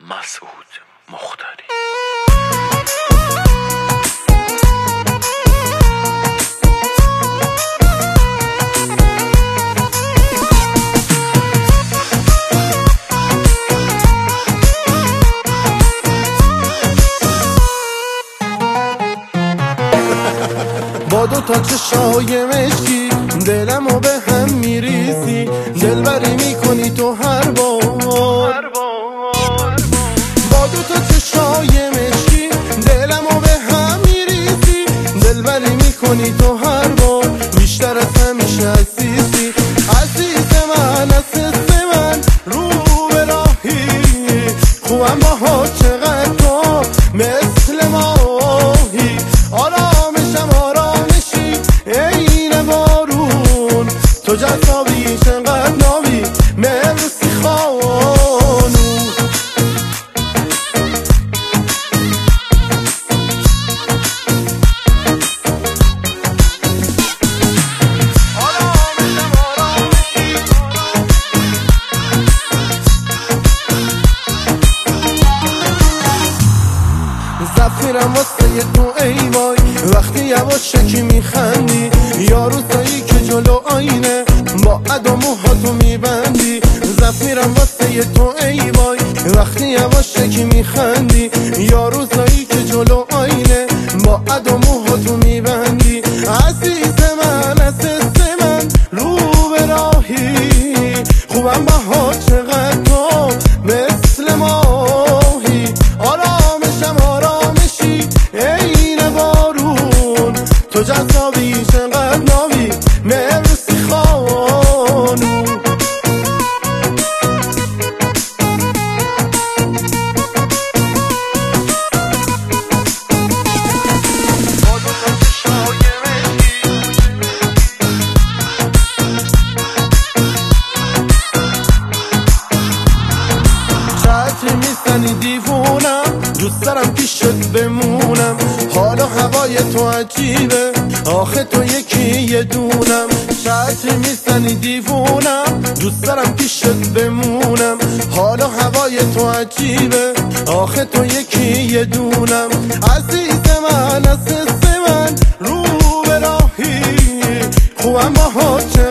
مسعود مختاری. با دو تا چشای مشکی دلمو به هم میریزی، دلبری میکنی تو هر بار. با دو تا چشای مشکی دلمو به هم میریزی، دلبری میکنی تو هر بار. بیشتر از همیشه عزیزی، عزیز من، عزیز من، رو به راهی. خوبم باها چقدر تو مثل ماهی، آرامشم آرامشی عین بارون. تو جذابی چقدر ناوی مرسی خانوم. زفیرم واسه تو ای وای، وقتی یواشکی میخندی، یا روزایی که جلو آینه با عد و موهاتو میبندی. زفیرم واسه تو ای وای، وقتی یواشکی میخندی، یا روزایی که جلو آینه با عد و موهاتو میبندی. عزیز من، عزیز من، رو به راهی. خوبم بها چقدر تو مثل ماهی، آرامشم آرامشی عین بارون. تو جذابی چقدر ناوی مرسی خانوم. چتری میزنی دیوونم، دوست دارم پیشت بمونم. حال و هوای تو عجیبه، آخه تو یکی یه دونم. چتری میزنی دیوونم، دوست دارم پیشت بمونم. حال و هوای تو عجیبه، آخه تو یکی یه دونم. عزیز من، عزیز من، رو به راهی. خوبم باها